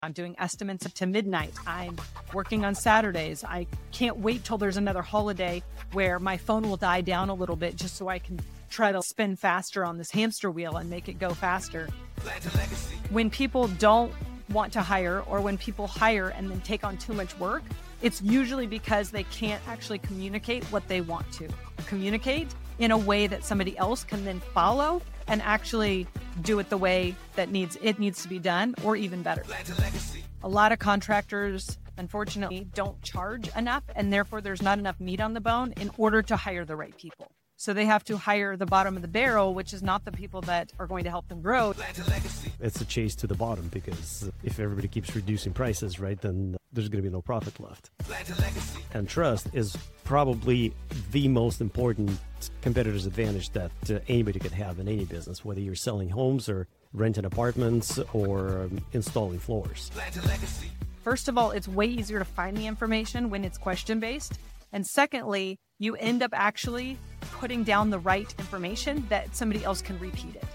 I'm doing estimates up to midnight. I'm working on Saturdays. I can't wait till there's another holiday where my phone will die down a little bit just so I can try to spin faster on this hamster wheel and make it go faster. When people don't want to hire, or when people hire and then take on too much work, it's usually because they can't actually communicate what they want to communicate in a way that somebody else can then follow and actually do it the way that it needs to be done, or even better. A lot of contractors, unfortunately, don't charge enough, and therefore there's not enough meat on the bone in order to hire the right people. So they have to hire the bottom of the barrel, which is not the people that are going to help them grow. It's a chase to the bottom, because if everybody keeps reducing prices, right, then there's going to be no profit left. And trust is probably the most important competitor's advantage that anybody could have in any business, whether you're selling homes or renting apartments or installing floors. First of all, it's way easier to find the information when it's question-based. And secondly, you end up actually putting down the right information that somebody else can repeat it.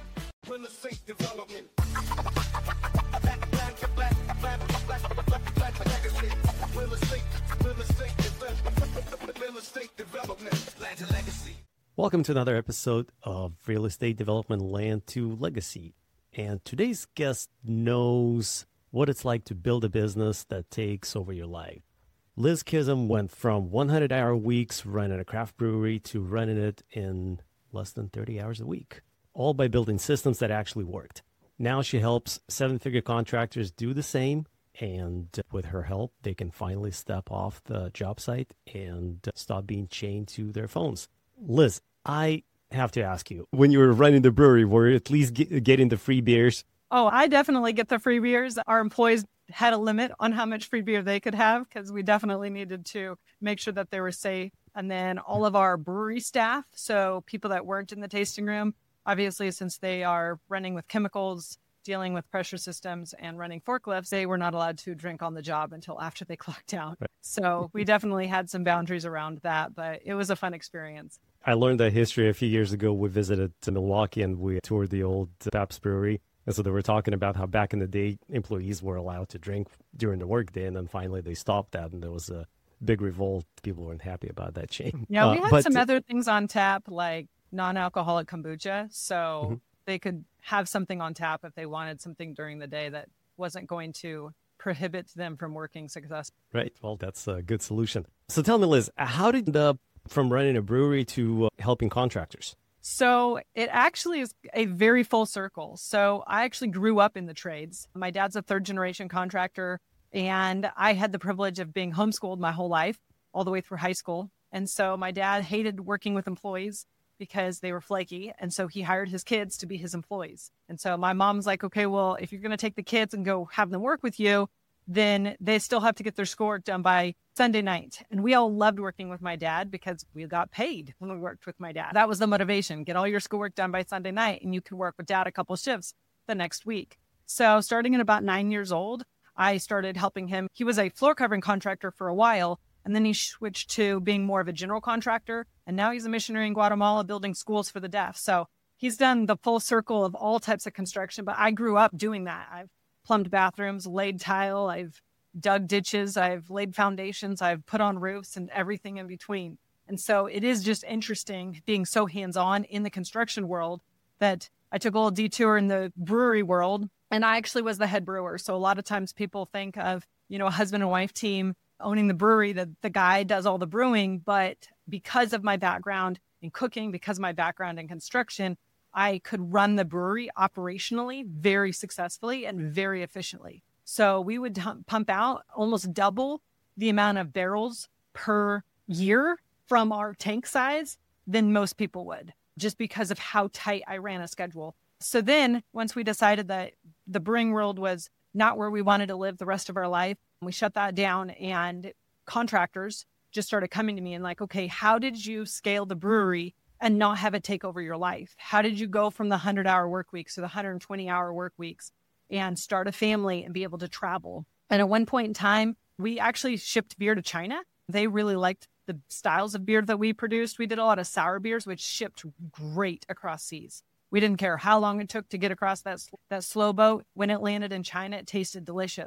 Welcome to another episode of Real Estate Development Land to Legacy. And today's guest knows what it's like to build a business that takes over your life. Liz Kism went from 100-hour weeks running a craft brewery to running it in less than 30 hours a week, all by building systems that actually worked. Now she helps seven-figure contractors do the same, and with her help, they can finally step off the job site and stop being chained to their phones. Liz, I have to ask you, when you were running the brewery, were you at least getting the free beers? Oh, I definitely get the free beers. Our employees had a limit on how much free beer they could have because we definitely needed to make sure that they were safe. And then all of our brewery staff, so people that weren't in the tasting room, obviously since they are running with chemicals, dealing with pressure systems and running forklifts, they were not allowed to drink on the job until after they clocked out. Right. So we definitely had some boundaries around that, but it was a fun experience. I learned that history a few years ago. We visited Milwaukee and we toured the old Pabst Brewery. And so they were talking about how back in the day, employees were allowed to drink during the workday. And then finally they stopped that. And there was a big revolt. People weren't happy about that change. Yeah, we had some other things on tap, like non-alcoholic kombucha. So they could have something on tap if they wanted something during the day that wasn't going to prohibit them from working successfully. Right. Well, that's a good solution. So tell me, Liz, how did you end up from running a brewery to helping contractors? So it actually is a very full circle. So I actually grew up in the trades. My dad's a third generation contractor, and I had the privilege of being homeschooled my whole life, all the way through high school. And so my dad hated working with employees because they were flaky. And so he hired his kids to be his employees. And so my mom's like, okay, well, if you're going to take the kids and go have them work with you, then they still have to get their schoolwork done by Sunday night. And we all loved working with my dad because we got paid when we worked with my dad. That was the motivation. Get all your schoolwork done by Sunday night and you can work with dad a couple shifts the next week. So starting at about 9 years old, I started helping him. He was a floor covering contractor for a while, and then he switched to being more of a general contractor. And now he's a missionary in Guatemala building schools for the deaf. So he's done the full circle of all types of construction, but I grew up doing that. I've plumbed bathrooms, laid tile, I've dug ditches, I've laid foundations, I've put on roofs and everything in between. And so it is just interesting being so hands-on in the construction world that I took a little detour in the brewery world, and I actually was the head brewer. So a lot of times people think of, a husband and wife team owning the brewery, that the guy does all the brewing. But because of my background in cooking, because of my background in construction, I could run the brewery operationally very successfully and very efficiently. So we would pump out almost double the amount of barrels per year from our tank size than most people would, just because of how tight I ran a schedule. So then once we decided that the brewing world was not where we wanted to live the rest of our life, we shut that down, and contractors just started coming to me and like, okay, how did you scale the brewery and not have it take over your life? How did you go from the 100-hour work weeks to the 120-hour work weeks and start a family and be able to travel? And at one point in time, we actually shipped beer to China. They really liked the styles of beer that we produced. We did a lot of sour beers, which shipped great across seas. We didn't care how long it took to get across that slow boat. When it landed in China, it tasted delicious.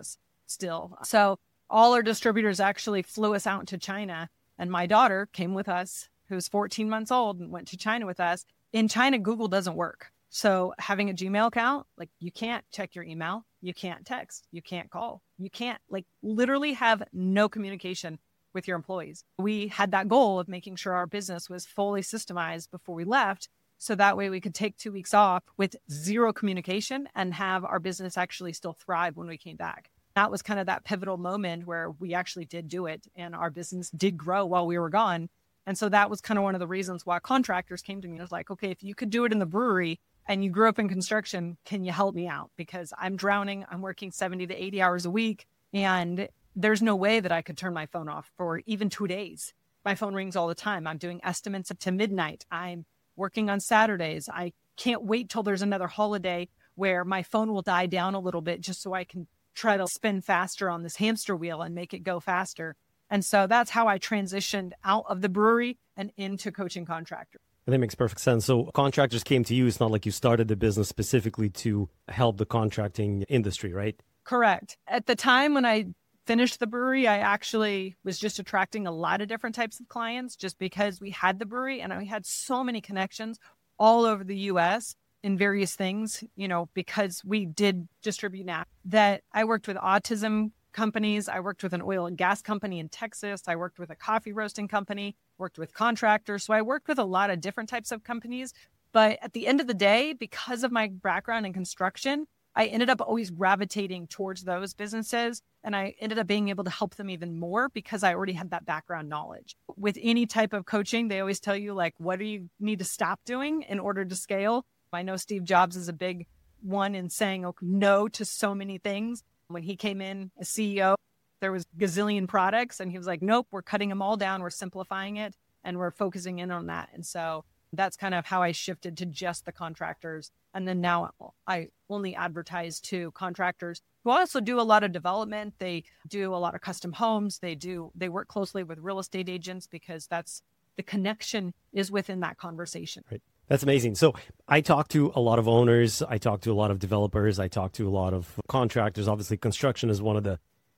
still. So all our distributors actually flew us out to China. And my daughter came with us, who's 14 months old, and went to China with us. In China, Google doesn't work. So having a Gmail account, like you can't check your email, you can't text, you can't call, you can't literally have no communication with your employees. We had that goal of making sure our business was fully systemized before we left. So that way we could take 2 weeks off with zero communication and have our business actually still thrive when we came back. That was kind of that pivotal moment where we actually did do it and our business did grow while we were gone. And so that was kind of one of the reasons why contractors came to me. It was like, okay, if you could do it in the brewery and you grew up in construction, can you help me out? Because I'm drowning. I'm working 70 to 80 hours a week. And there's no way that I could turn my phone off for even 2 days. My phone rings all the time. I'm doing estimates up to midnight. I'm working on Saturdays. I can't wait till there's another holiday where my phone will die down a little bit just so I can try to spin faster on this hamster wheel and make it go faster. And so that's how I transitioned out of the brewery and into coaching contractors. That makes perfect sense. So contractors came to you. It's not like you started the business specifically to help the contracting industry, right? Correct. At the time when I finished the brewery, I actually was just attracting a lot of different types of clients just because we had the brewery and we had so many connections all over the US in various things, because we did distribute now that I worked with autism companies. I worked with an oil and gas company in Texas. I worked with a coffee roasting company, worked with contractors. So I worked with a lot of different types of companies. But at the end of the day, because of my background in construction, I ended up always gravitating towards those businesses. And I ended up being able to help them even more because I already had that background knowledge. With any type of coaching, they always tell you, what do you need to stop doing in order to scale? I know Steve Jobs is a big one in saying no to so many things. When he came in as CEO, there was gazillion products and he was like, nope, we're cutting them all down. We're simplifying it and we're focusing in on that. And so that's kind of how I shifted to just the contractors. And then now I only advertise to contractors who also do a lot of development. They do a lot of custom homes. They work closely with real estate agents because that's the connection is within that conversation. Right. That's amazing. So I talk to a lot of owners. I talk to a lot of developers. I talk to a lot of contractors. Obviously, construction is one of the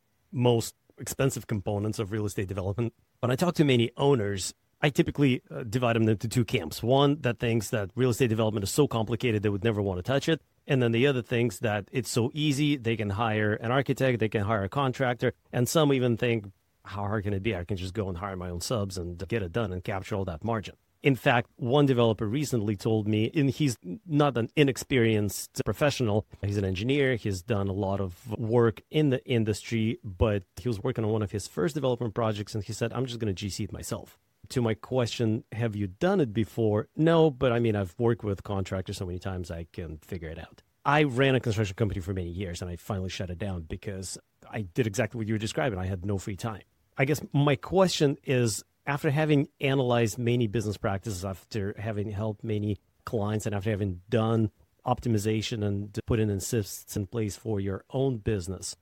most expensive components of real estate development. When I talk to many owners, I typically divide them into two camps. One that thinks that real estate development is so complicated they would never want to touch it. And then the other thinks that it's so easy, they can hire an architect, they can hire a contractor. And some even think, how hard can it be? I can just go and hire my own subs and get it done and capture all that margin. In fact, one developer recently told me, and he's not an inexperienced professional. He's an engineer. He's done a lot of work in the industry, but he was working on one of his first development projects, and he said, I'm just going to GC it myself. To my question, have you done it before? No, but I've worked with contractors so many times I can figure it out. I ran a construction company for many years, and I finally shut it down because I did exactly what you were describing. I had no free time. I guess my question is, after having analyzed many business practices, after having helped many clients, and after having done optimization and put in systems in place for your own business,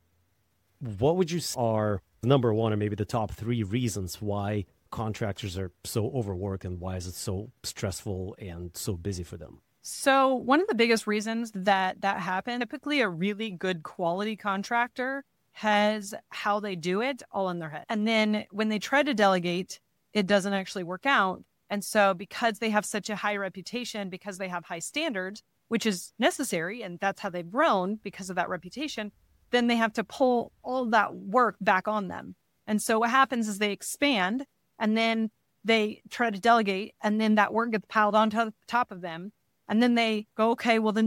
what would you say are number one, or maybe the top three reasons why contractors are so overworked and why is it so stressful and so busy for them? So one of the biggest reasons that happened, typically a really good quality contractor has how they do it all in their head. And then when they try to delegate, it doesn't actually work out. And so because they have such a high reputation, because they have high standards, which is necessary, and that's how they've grown because of that reputation, then they have to pull all that work back on them. And so what happens is they expand and then they try to delegate, and then that work gets piled on top of them. And then they go, okay, well, the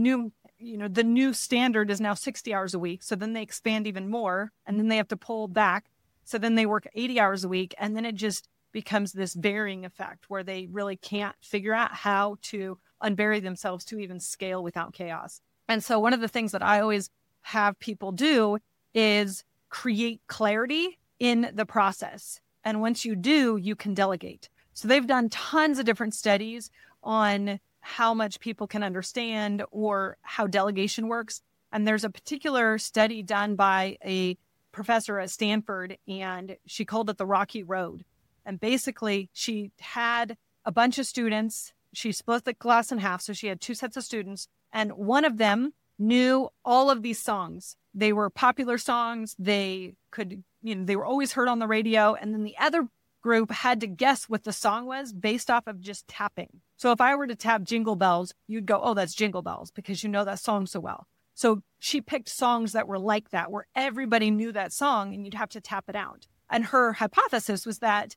new standard is now 60 hours a week. So then they expand even more, and then they have to pull back. So then they work 80 hours a week, and then it just becomes this burying effect where they really can't figure out how to unbury themselves to even scale without chaos. And so one of the things that I always have people do is create clarity in the process. And once you do, you can delegate. So they've done tons of different studies on how much people can understand or how delegation works. And there's a particular study done by a professor at Stanford, and she called it the Rocky Road. And basically, she had a bunch of students. She split the class in half. So she had two sets of students. And one of them knew all of these songs. they were popular songs. They could, they were always heard on the radio. And then the other group had to guess what the song was based off of just tapping. So if I were to tap Jingle Bells, you'd go, oh, that's Jingle Bells, because you know that song so well. So she picked songs that were like that, where everybody knew that song and you'd have to tap it out. And her hypothesis was that,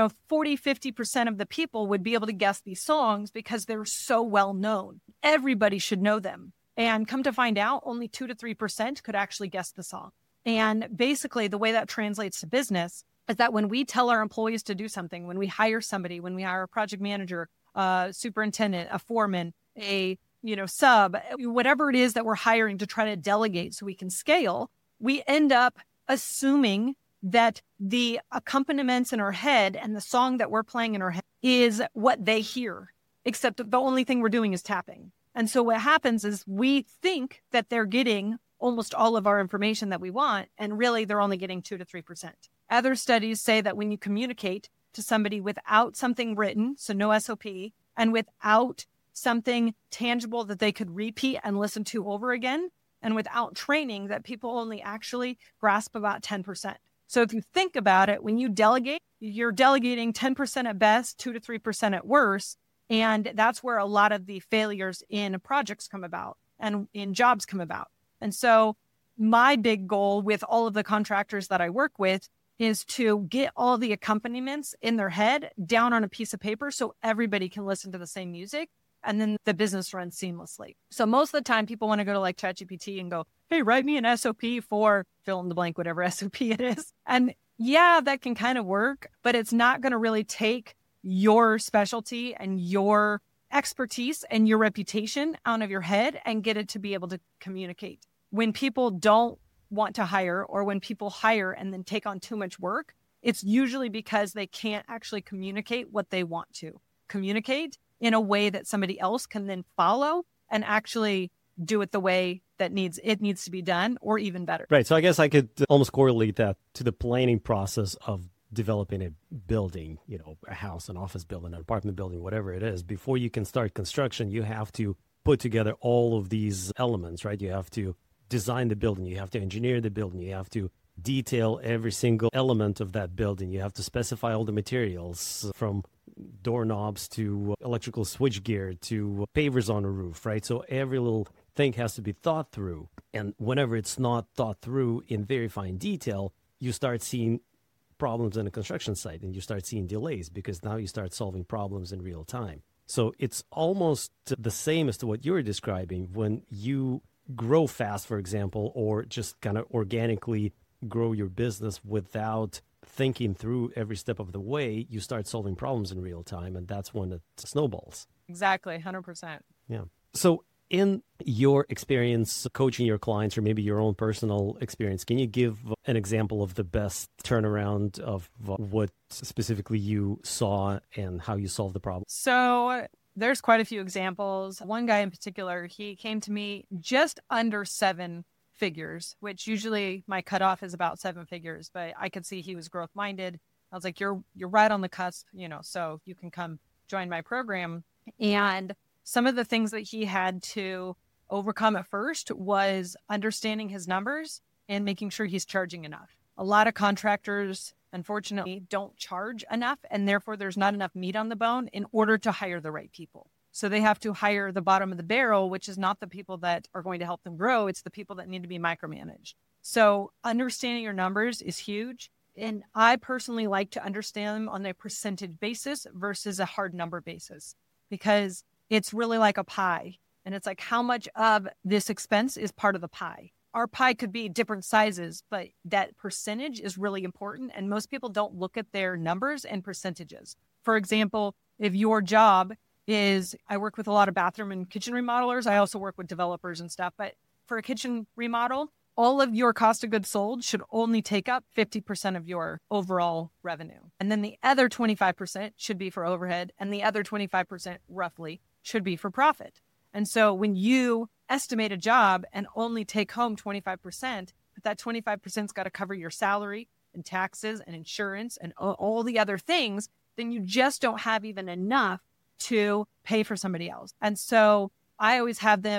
40-50% of the people would be able to guess these songs because they're so well known. Everybody should know them. And come to find out, only 2 to 3% could actually guess the song. And basically, the way that translates to business is that when we tell our employees to do something, when we hire somebody, when we hire a project manager, a superintendent, a foreman, a sub, whatever it is that we're hiring to try to delegate so we can scale, we end up assuming that the accompaniments in our head and the song that we're playing in our head is what they hear, except that the only thing we're doing is tapping. And so what happens is we think that they're getting almost all of our information that we want, and really they're only getting 2 to 3%. Other studies say that when you communicate to somebody without something written, so no SOP, and without something tangible that they could repeat and listen to over again, and without training, that people only actually grasp about 10%. So if you think about it, when you delegate, you're delegating 10% at best, 2 to 3% at worst. And that's where a lot of the failures in projects come about and in jobs come about. And so my big goal with all of the contractors that I work with is to get all the accompaniments in their head down on a piece of paper so everybody can listen to the same music, and then the business runs seamlessly. So most of the time people want to go to like ChatGPT and go, hey, write me an SOP for fill in the blank, whatever SOP it is. And yeah, that can kind of work, but it's not going to really take your specialty and your expertise and your reputation out of your head and get it to be able to communicate. When people don't want to hire, or when people hire and then take on too much work, it's usually because they can't actually communicate what they want to communicate in a way that somebody else can then follow and actually do it the way that it needs to be done, or even better. Right. So I guess I could almost correlate that to the planning process of developing a building, a house, an office building, an apartment building, whatever it is. Before you can start construction, you have to put together all of these elements, right? You have to design the building, you have to engineer the building, you have to detail every single element of that building, you have to specify all the materials from doorknobs to electrical switchgear to pavers on a roof, right? So every little thing has to be thought through. And whenever it's not thought through in very fine detail, you start seeing problems in a construction site and you start seeing delays, because now you start solving problems in real time. So it's almost the same as to what you were describing. When you grow fast, for example, or just kind of organically grow your business without thinking through every step of the way, you start solving problems in real time, and that's when it snowballs. Exactly, 100%. Yeah. So in your experience coaching your clients, or maybe your own personal experience, can you give an example of the best turnaround of what specifically you saw and how you solved the problem? So there's quite a few examples. One guy in particular, he came to me just under 7 figures, which usually my cutoff is about 7 figures, but I could see he was growth minded. I was like, you're right on the cusp, so you can come join my program. And some of the things that he had to overcome at first was understanding his numbers and making sure he's charging enough. A lot of contractors, unfortunately, don't charge enough, and therefore there's not enough meat on the bone in order to hire the right people. So they have to hire the bottom of the barrel, which is not the people that are going to help them grow. It's the people that need to be micromanaged. So understanding your numbers is huge. And I personally like to understand them on a percentage basis versus a hard number basis, because it's really like a pie. And it's like, how much of this expense is part of the pie? Our pie could be different sizes, but that percentage is really important. And most people don't look at their numbers and percentages. For example, if your job is, I work with a lot of bathroom and kitchen remodelers. I also work with developers and stuff. But for a kitchen remodel, all of your cost of goods sold should only take up 50% of your overall revenue. And then the other 25% should be for overhead. And the other 25% roughly should be for profit. And so when you estimate a job and only take home 25%, but that 25%'s got to cover your salary and taxes and insurance and all the other things, then you just don't have even enough to pay for somebody else. And so I always have them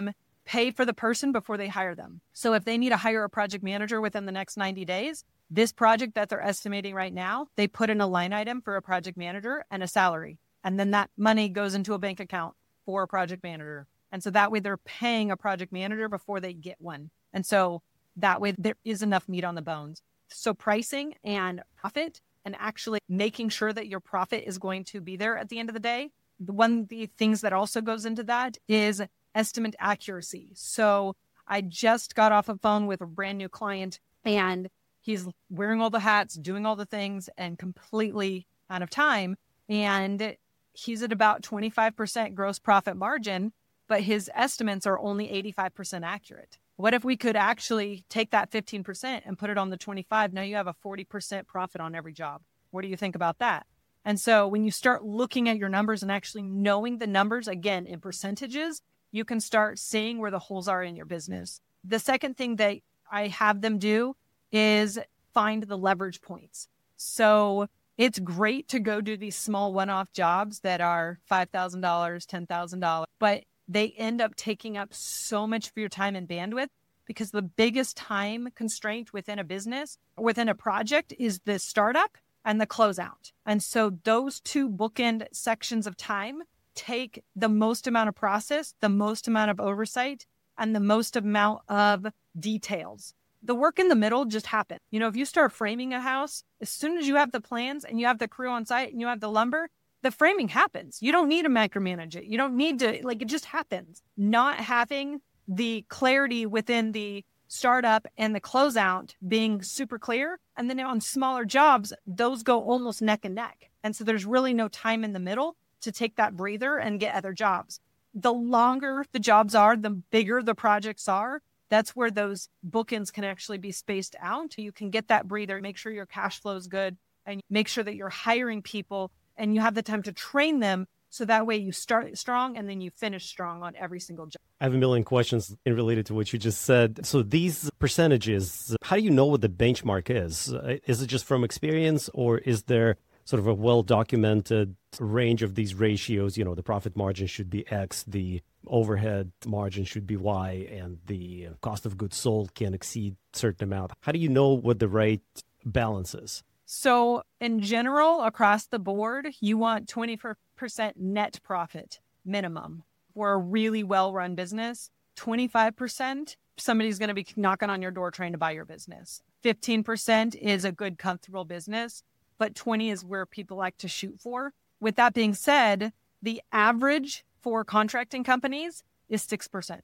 pay for the person before they hire them. So if they need to hire a project manager within the next 90 days, this project that they're estimating right now, they put in a line item for a project manager and a salary. And then that money goes into a bank account for a project manager. And so that way they're paying a project manager before they get one. And so that way there is enough meat on the bones. So pricing and profit and actually making sure that your profit is going to be there at the end of the day. One of the things that also goes into that is estimate accuracy. So I just got off a phone with a brand new client and he's wearing all the hats, doing all the things and completely out of time. And he's at about 25% gross profit margin, but his estimates are only 85% accurate. What if we could actually take that 15% and put it on the 25? Now you have a 40% profit on every job. What do you think about that? And so when you start looking at your numbers and actually knowing the numbers, again, in percentages, you can start seeing where the holes are in your business. The second thing that I have them do is find the leverage points. So it's great to go do these small one-off jobs that are $5,000, $10,000, but they end up taking up so much of your time and bandwidth because the biggest time constraint within a business, within a project, is the startup and the closeout. And so those two bookend sections of time take the most amount of process, the most amount of oversight, and the most amount of details. The work in the middle just happens. If you start framing a house, as soon as you have the plans and you have the crew on site and you have the lumber, the framing happens. You don't need to micromanage it. You don't need to, it just happens. Not having the clarity within the startup and the closeout being super clear. And then on smaller jobs, those go almost neck and neck. And so there's really no time in the middle to take that breather and get other jobs. The longer the jobs are, the bigger the projects are. That's where those bookends can actually be spaced out. So you can get that breather, make sure your cash flow is good, and make sure that you're hiring people and you have the time to train them. So that way you start strong and then you finish strong on every single job. I have a million questions related to what you just said. So these percentages, how do you know what the benchmark is? Is it just from experience, or is there sort of a well-documented range of these ratios? The profit margin should be X, the overhead margin should be Y, and the cost of goods sold can't exceed a certain amount. How do you know what the right balance is? So in general, across the board, you want 20% net profit minimum for a really well-run business. 25%, somebody's going to be knocking on your door trying to buy your business. 15% is a good, comfortable business, but 20 is where people like to shoot for. With that being said, the average for contracting companies is 6%.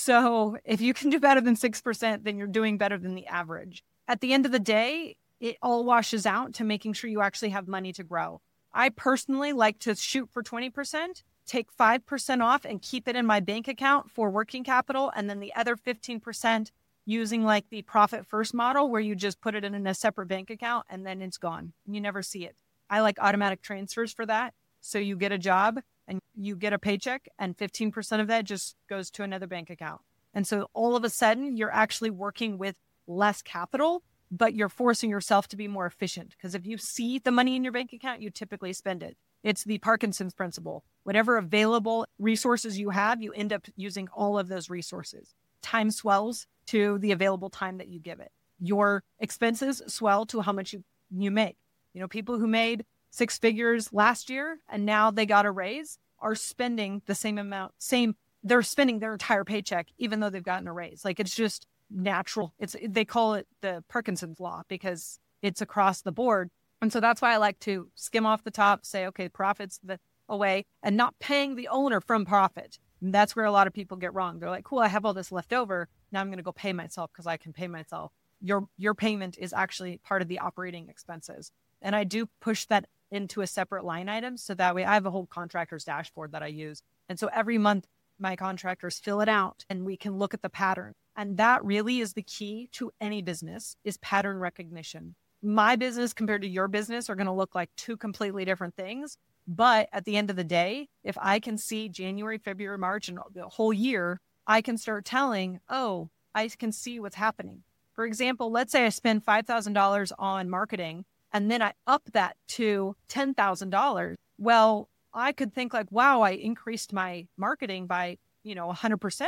So if you can do better than 6%, then you're doing better than the average. At the end of the day, it all washes out to making sure you actually have money to grow. I personally like to shoot for 20%, take 5% off and keep it in my bank account for working capital. And then the other 15% using like the profit first model where you just put it in a separate bank account and then it's gone. You never see it. I like automatic transfers for that. So you get a job and you get a paycheck and 15% of that just goes to another bank account. And so all of a sudden you're actually working with less capital, but you're forcing yourself to be more efficient. Because if you see the money in your bank account, you typically spend it. It's the Parkinson's principle. Whatever available resources you have, you end up using all of those resources. Time swells to the available time that you give it. Your expenses swell to how much you make. People who made 6 figures last year and now they got a raise are spending the same amount, they're spending their entire paycheck, even though they've gotten a raise. It's just natural. They call it the Parkinson's law because it's across the board. And so that's why I like to skim off the top, say, okay, profits away and not paying the owner from profit. And that's where a lot of people get wrong. They're like, cool, I have all this left over. Now I'm going to go pay myself because I can pay myself. Your payment is actually part of the operating expenses. And I do push that into a separate line item. So that way I have a whole contractor's dashboard that I use. And so every month my contractors fill it out and we can look at the pattern. And that really is the key to any business, is pattern recognition. My business compared to your business are going to look like two completely different things. But at the end of the day, if I can see January, February, March, and the whole year, I can start telling, oh, I can see what's happening. For example, let's say I spend $5,000 on marketing and then I up that to $10,000. Well, I could think like, wow, I increased my marketing by 100%.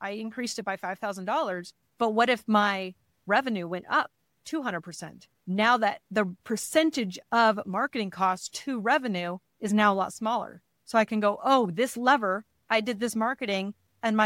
I increased it by $5,000. But what if my revenue went up 200%? Now that the percentage of marketing costs to revenue is now a lot smaller. So I can go, oh, this lever, I did this marketing and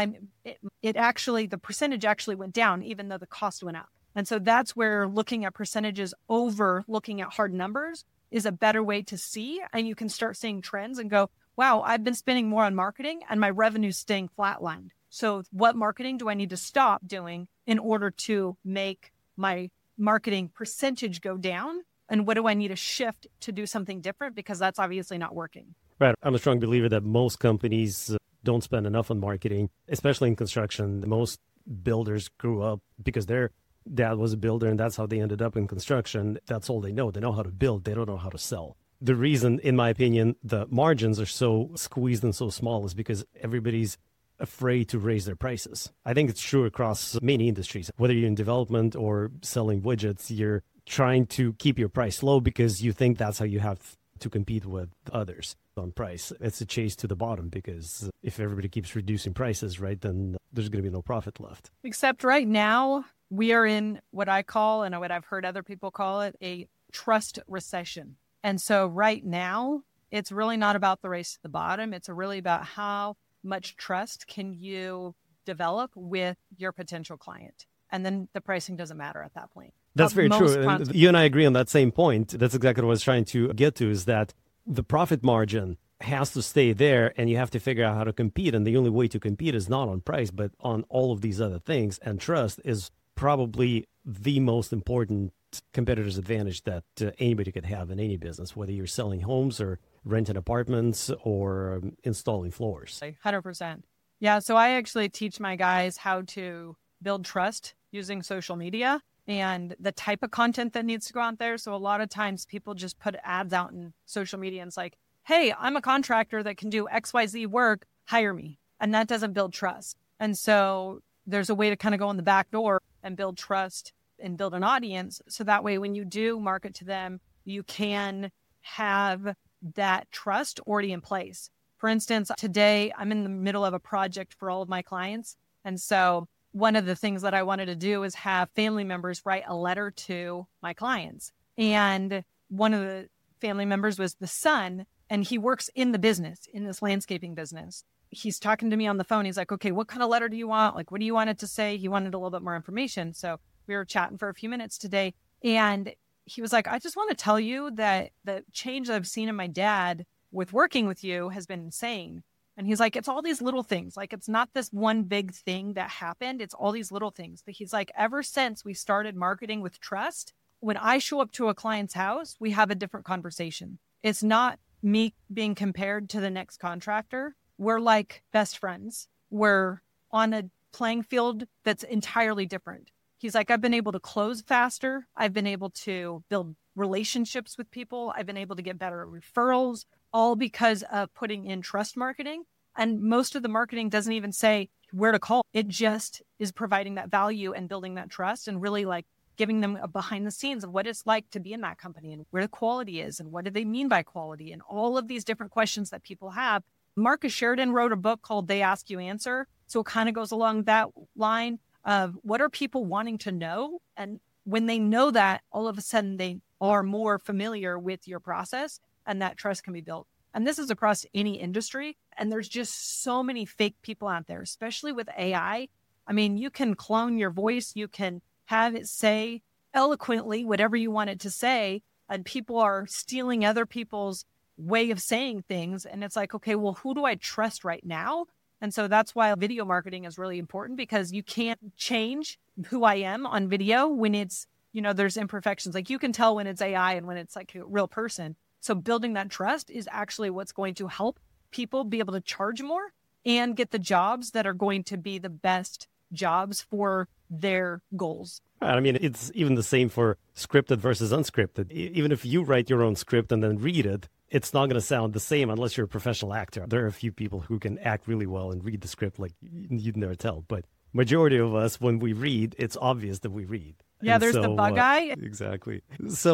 the percentage actually went down even though the cost went up. And so that's where looking at percentages over looking at hard numbers is a better way to see. And you can start seeing trends and go, wow, I've been spending more on marketing and my revenue's staying flatlined. So what marketing do I need to stop doing in order to make my marketing percentage go down? And what do I need to shift to do something different? Because that's obviously not working. Right. I'm a strong believer that most companies don't spend enough on marketing, especially in construction. Most builders grew up because their dad was a builder and that's how they ended up in construction. That's all they know. They know how to build. They don't know how to sell. The reason, in my opinion, the margins are so squeezed and so small is because everybody's afraid to raise their prices. I think it's true across many industries. Whether you're in development or selling widgets, you're trying to keep your price low because you think that's how you have to compete with others on price. It's a chase to the bottom because if everybody keeps reducing prices, right, then there's going to be no profit left. Except right now, we are in what I call, and what I've heard other people call it, a trust recession. And so right now, it's really not about the race to the bottom. It's really about how much trust can you develop with your potential client. And then the pricing doesn't matter at that point. That's very true. And you and I agree on that same point. That's exactly what I was trying to get to, is that the profit margin has to stay there and you have to figure out how to compete. And the only way to compete is not on price, but on all of these other things. And trust is probably the most important competitor's advantage that anybody could have in any business, whether you're selling homes or renting apartments or installing floors. 100%. Yeah. So I actually teach my guys how to build trust using social media and the type of content that needs to go out there. So a lot of times people just put ads out in social media and it's like, hey, I'm a contractor that can do XYZ work, hire me. And that doesn't build trust. And so there's a way to kind of go in the back door and build trust and build an audience. So that way, when you do market to them, you can have that trust already in place. For instance, today I'm in the middle of a project for all of my clients. And so one of the things that I wanted to do is have family members write a letter to my clients. And one of the family members was the son, and he works in the business, in this landscaping business. He's talking to me on the phone. He's like, okay, what kind of letter do you want? Like, what do you want it to say? He wanted a little bit more information. So we were chatting for a few minutes today. And he was like, I just want to tell you that the change that I've seen in my dad with working with you has been insane. And he's like, it's all these little things. Like, it's not this one big thing that happened. It's all these little things. But he's like, ever since we started marketing with trust, when I show up to a client's house, we have a different conversation. It's not me being compared to the next contractor. We're like best friends. We're on a playing field that's entirely different. He's like, I've been able to close faster. I've been able to build relationships with people. I've been able to get better referrals, all because of putting in trust marketing. And most of the marketing doesn't even say where to call. It just is providing that value and building that trust and really like giving them a behind the scenes of what it's like to be in that company and where the quality is and what do they mean by quality and all of these different questions that people have. Marcus Sheridan wrote a book called They Ask You Answer. So it kind of goes along that line of what are people wanting to know? And when they know that, all of a sudden they are more familiar with your process and that trust can be built. And this is across any industry. And there's just so many fake people out there, especially with AI. I mean, you can clone your voice. You can have it say eloquently whatever you want it to say. And people are stealing other people's way of saying things. And it's like, okay, well, who do I trust right now? And so that's why video marketing is really important, because you can't change who I am on video when it's, you know, there's imperfections. Like you can tell when it's AI and when it's like a real person. So building that trust is actually what's going to help people be able to charge more and get the jobs that are going to be the best jobs for their goals. I mean, it's even the same for scripted versus unscripted. Even if you write your own script and then read it, it's not going to sound the same unless you're a professional actor. There are a few people who can act really well and read the script like you'd never tell. But majority of us, when we read, it's obvious that we read. Yeah, and there's the bug eye. Exactly. So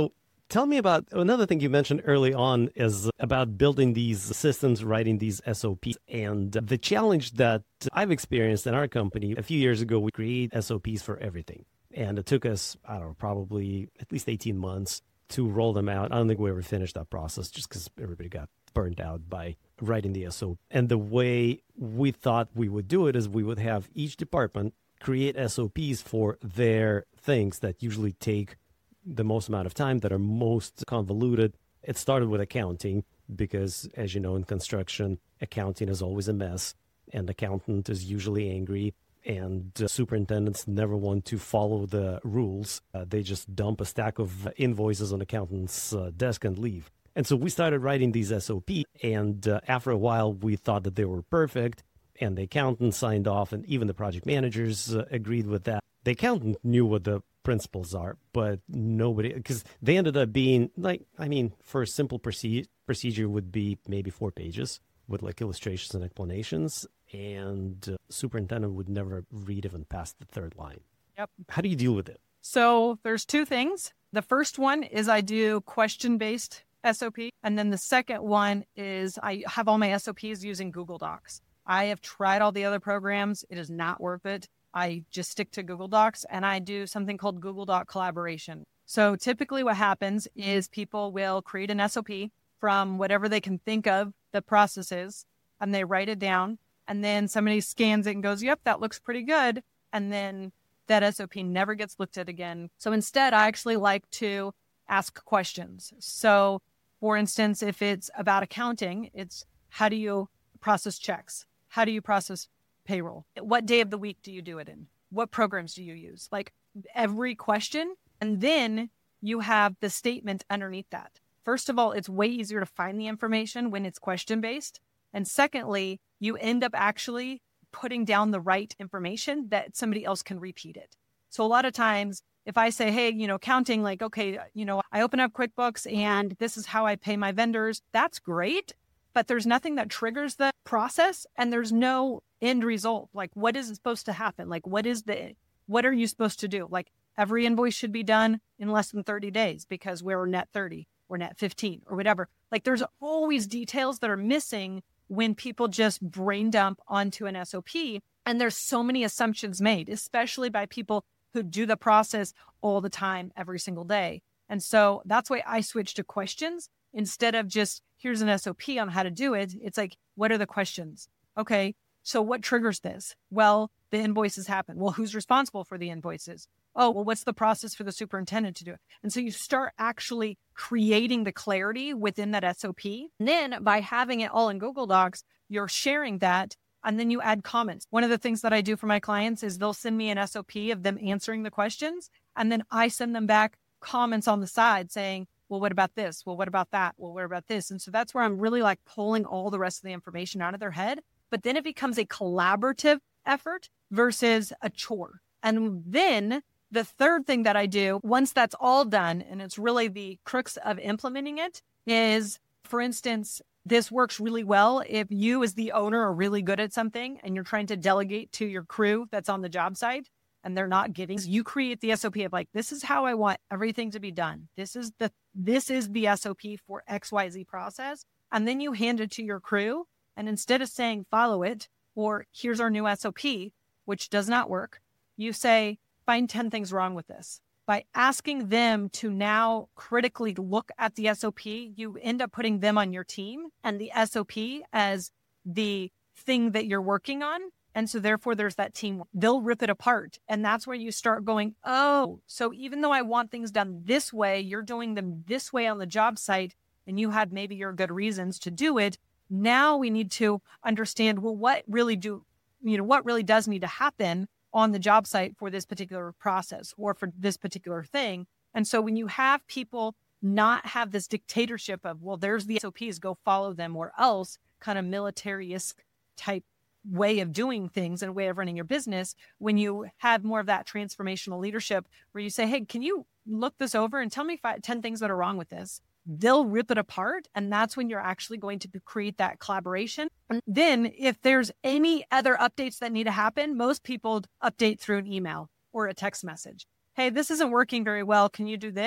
Tell me about another thing you mentioned early on is about building these systems, writing these SOPs. And the challenge that I've experienced in our company a few years ago, we create SOPs for everything. And it took us, I don't know, probably at least 18 months to roll them out. I don't think we ever finished that process just because everybody got burned out by writing the SOP. And the way we thought we would do it is we would have each department create SOPs for their things that usually take the most amount of time, that are most convoluted. It started with accounting because, as you know, in construction, accounting is always a mess, and accountant is usually angry, and superintendents never want to follow the rules. They just dump a stack of invoices on accountant's desk and leave. And so we started writing these SOP, and after a while, we thought that they were perfect, and the accountant signed off, and even the project managers agreed with that. The accountant knew what the principles are, but nobody, because they ended up being for a simple procedure would be maybe 4 pages with like illustrations and explanations, and superintendent would never read even past the 3rd line. Yep. How do you deal with it? So there's 2 things. The first one is I do question-based SOP. And then the second one is I have all my SOPs using Google Docs. I have tried all the other programs. It is not worth it. I just stick to Google Docs, and I do something called Google Doc collaboration. So typically what happens is people will create an SOP from whatever they can think of the process is, and they write it down, and then somebody scans it and goes, yep, that looks pretty good. And then that SOP never gets looked at again. So instead, I actually like to ask questions. So for instance, if it's about accounting, it's how do you process checks? How do you process payroll? What day of the week do you do it in? What programs do you use? Like every question. And then you have the statement underneath that. First of all, it's way easier to find the information when it's question-based. And secondly, you end up actually putting down the right information that somebody else can repeat it. So a lot of times, if I say, hey, counting, like, okay, I open up QuickBooks and this is how I pay my vendors, that's great. But there's nothing that triggers the process, and there's no end result. Like, what is supposed to happen? Like, what are you supposed to do? Like, every invoice should be done in less than 30 days because we're net 30 or net 15 or whatever. Like, there's always details that are missing when people just brain dump onto an SOP. And there's so many assumptions made, especially by people who do the process all the time, every single day. And so that's why I switched to questions instead of just, here's an SOP on how to do it. It's like, what are the questions? Okay, so what triggers this? Well, the invoices happen. Well, who's responsible for the invoices? Oh, well, what's the process for the superintendent to do it? And so you start actually creating the clarity within that SOP. And then by having it all in Google Docs, you're sharing that, and then you add comments. One of the things that I do for my clients is they'll send me an SOP of them answering the questions, and then I send them back comments on the side saying, well, what about this? Well, what about that? Well, what about this? And so that's where I'm really like pulling all the rest of the information out of their head. But then it becomes a collaborative effort versus a chore. And then the third thing that I do, once that's all done, and it's really the crux of implementing it, is, for instance, this works really well if you as the owner are really good at something and you're trying to delegate to your crew that's on the job site and they're not getting, you create the SOP of like, this is how I want everything to be done. This is the SOP for XYZ process. And then you hand it to your crew. And instead of saying, follow it, or here's our new SOP, which does not work, you say, find 10 things wrong with this. By asking them to now critically look at the SOP, you end up putting them on your team and the SOP as the thing that you're working on. And so therefore there's that team. They'll rip it apart. And that's where you start going, oh, so even though I want things done this way, you're doing them this way on the job site, and you had maybe your good reasons to do it. Now we need to understand, well, what really does need to happen on the job site for this particular process or for this particular thing. And so when you have people not have this dictatorship of, well, there's the SOPs, go follow them, or else kind of military-esque type way of doing things and way of running your business, when you have more of that transformational leadership where you say, hey, can you look this over and tell me 10 things that are wrong with this? They'll rip it apart. And that's when you're actually going to create that collaboration. And then if there's any other updates that need to happen, most people update through an email or a text message. Hey, this isn't working very well. Can you do this?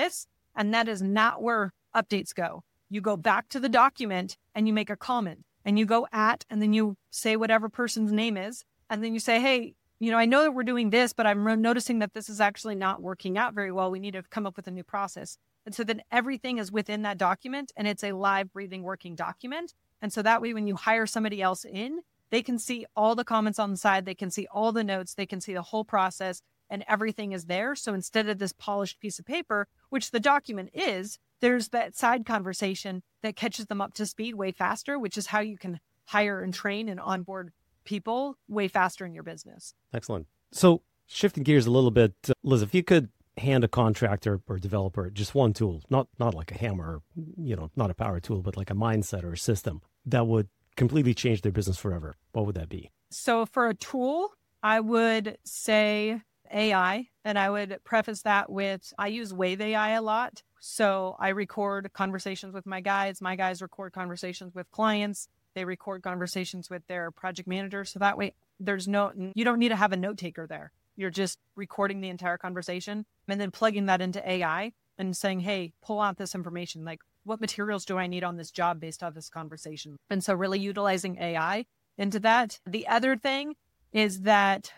And that is not where updates go. You go back to the document and you make a comment and you go and then you say whatever person's name is. And then you say, hey, I know that we're doing this, but I'm noticing that this is actually not working out very well. We need to come up with a new process. And so then everything is within that document and it's a live, breathing, working document. And so that way, when you hire somebody else in, they can see all the comments on the side. They can see all the notes. They can see the whole process and everything is there. So instead of this polished piece of paper, which the document is, there's that side conversation that catches them up to speed way faster, which is how you can hire and train and onboard people way faster in your business. Excellent. So shifting gears a little bit, Liz, if you could hand a contractor or developer just one tool, not like a hammer, not a power tool, but like a mindset or a system that would completely change their business forever, what would that be? So for a tool, I would say AI, and I would preface that with, I use Wave AI a lot. So I record conversations with my guys record conversations with clients. They record conversations with their project manager. So that way you don't need to have a note taker there. You're just recording the entire conversation and then plugging that into AI and saying, hey, pull out this information. Like, what materials do I need on this job based off this conversation? And so really utilizing AI into that. The other thing is that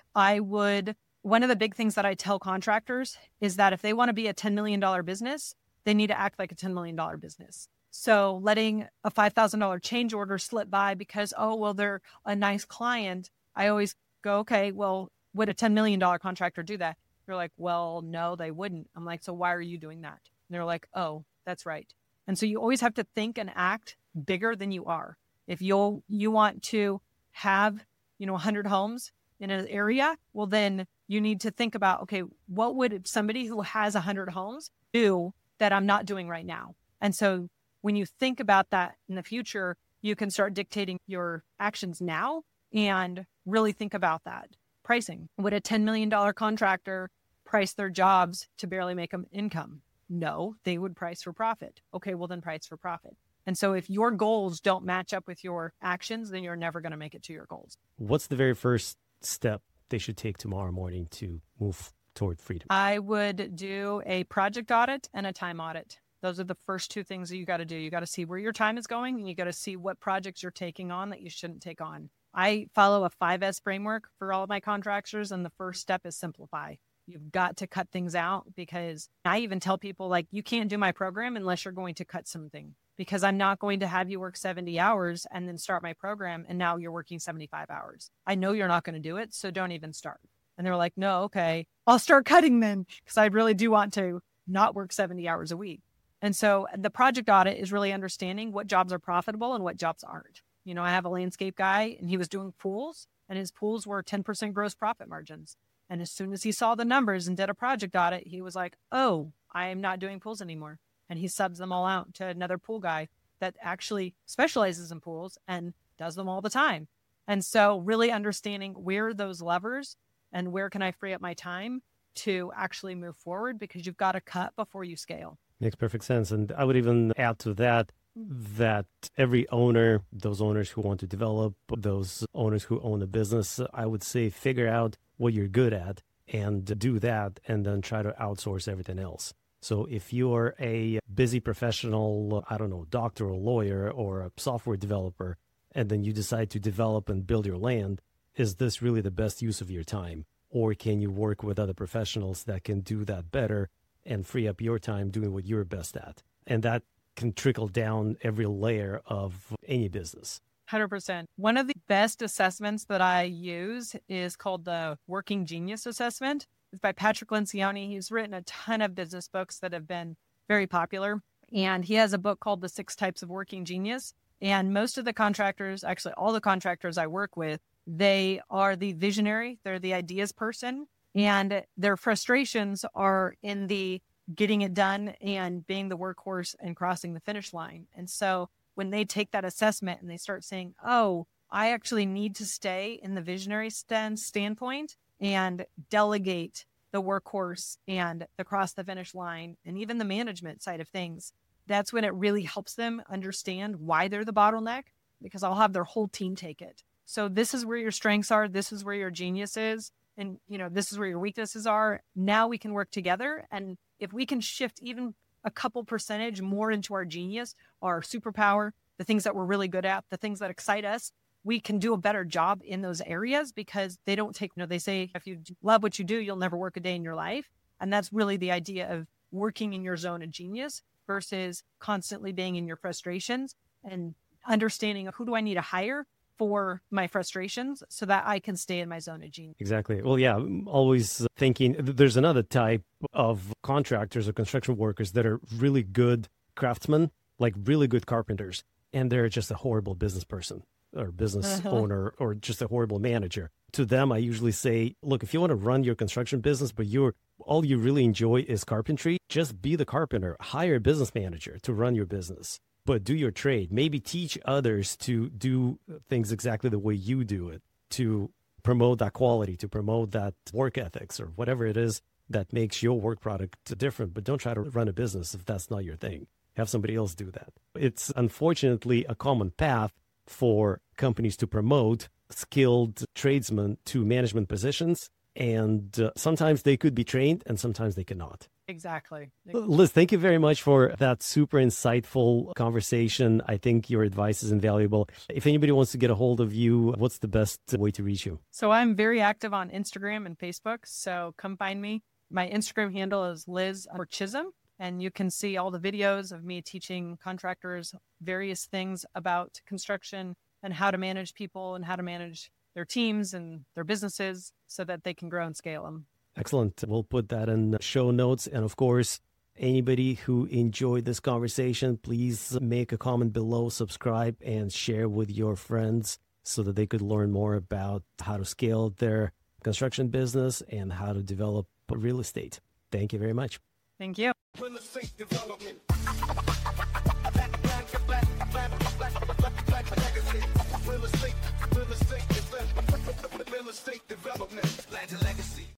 one of the big things that I tell contractors is that if they want to be a $10 million business, they need to act like a $10 million business. So letting a $5,000 change order slip by because, they're a nice client, I always go, okay, well, would a $10 million contractor do that? They're like, well, no, they wouldn't. I'm like, so why are you doing that? And they're like, oh, that's right. And so you always have to think and act bigger than you are. If you want to have, 100 homes in an area, well, then you need to think about, okay, what would somebody who has 100 homes do that I'm not doing right now? And so when you think about that in the future, you can start dictating your actions now and really think about that. Pricing. Would a $10 million contractor price their jobs to barely make them income? No, they would price for profit. Okay, well then price for profit. And so if your goals don't match up with your actions, then you're never going to make it to your goals. What's the very first step they should take tomorrow morning to move toward freedom? I would do a project audit and a time audit. Those are the first two things that you got to do. You got to see where your time is going and you got to see what projects you're taking on that you shouldn't take on. I follow a 5S framework for all of my contractors, and the first step is simplify. You've got to cut things out because I even tell people, like, you can't do my program unless you're going to cut something, because I'm not going to have you work 70 hours and then start my program and now you're working 75 hours. I know you're not going to do it, so don't even start. And they're like, no, okay, I'll start cutting then, because I really do want to not work 70 hours a week. And so the project audit is really understanding what jobs are profitable and what jobs aren't. I have a landscape guy and he was doing pools and his pools were 10% gross profit margins. And as soon as he saw the numbers and did a project audit, he was like, oh, I am not doing pools anymore. And he subs them all out to another pool guy that actually specializes in pools and does them all the time. And so really understanding where are those levers and where can I free up my time to actually move forward, because you've got to cut before you scale. Makes perfect sense. And I would even add to that every owner, those owners who want to develop, those owners who own a business, I would say figure out what you're good at and do that, and then try to outsource everything else. So if you're a busy professional, doctor or lawyer or a software developer, and then you decide to develop and build your land, is this really the best use of your time? Or can you work with other professionals that can do that better and free up your time doing what you're best at? And that can trickle down every layer of any business. 100%. One of the best assessments that I use is called the Working Genius Assessment. It's by Patrick Lencioni. He's written a ton of business books that have been very popular. And he has a book called The 6 Types of Working Genius. And most of the contractors, actually all the contractors I work with, they are the visionary. They're the ideas person. And their frustrations are in the getting it done and being the workhorse and crossing the finish line. And so when they take that assessment and they start saying, oh, I actually need to stay in the visionary standpoint and delegate the workhorse and the cross the finish line and even the management side of things, that's when it really helps them understand why they're the bottleneck, because I'll have their whole team take it. So this is where your strengths are. This is where your genius is. And, this is where your weaknesses are. Now we can work together. And if we can shift even a couple percentage more into our genius, our superpower, the things that we're really good at, the things that excite us, we can do a better job in those areas because they don't take, they say, if you love what you do, you'll never work a day in your life. And that's really the idea of working in your zone of genius versus constantly being in your frustrations and understanding who do I need to hire for my frustrations so that I can stay in my zone of genius. Exactly. Well, yeah, I'm always thinking there's another type of contractors or construction workers that are really good craftsmen, like really good carpenters, and they're just a horrible business person or business owner or just a horrible manager. To them, I usually say, look, if you want to run your construction business, but all you really enjoy is carpentry, just be the carpenter. Hire a business manager to run your business, but do your trade. Maybe teach others to do things exactly the way you do it, to promote that quality, to promote that work ethics or whatever it is that makes your work product different. But don't try to run a business if that's not your thing. Have somebody else do that. It's unfortunately a common path for companies to promote skilled tradesmen to management positions. And sometimes they could be trained and sometimes they cannot. Exactly. Liz, thank you very much for that super insightful conversation. I think your advice is invaluable. If anybody wants to get a hold of you, what's the best way to reach you? So I'm very active on Instagram and Facebook. So come find me. My Instagram handle is Liz_Chisholm. And you can see all the videos of me teaching contractors various things about construction and how to manage people and how to manage their teams and their businesses so that they can grow and scale them. Excellent. We'll put that in show notes. And of course, anybody who enjoyed this conversation, please make a comment below, subscribe, and share with your friends so that they could learn more about how to scale their construction business and how to develop real estate. Thank you very much. Thank you. Real estate development.